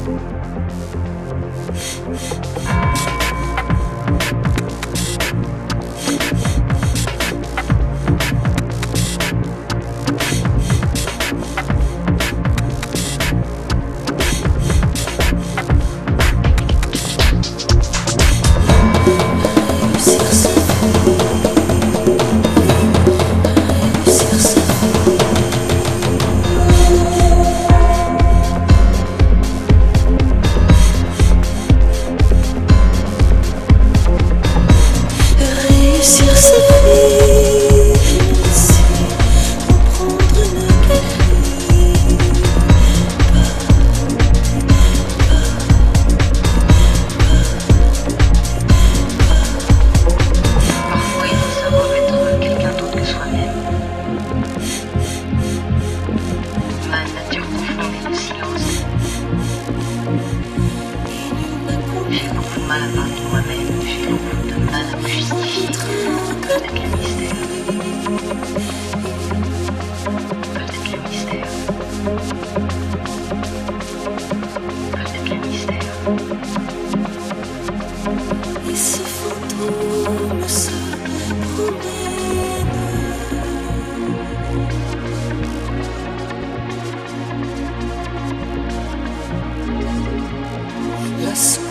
Mal à parler de moi-même, j'ai beaucoup de mal à me justifier avec le mystère. Avec le mystère. Avec le mystère. Et ce fantôme se promène. La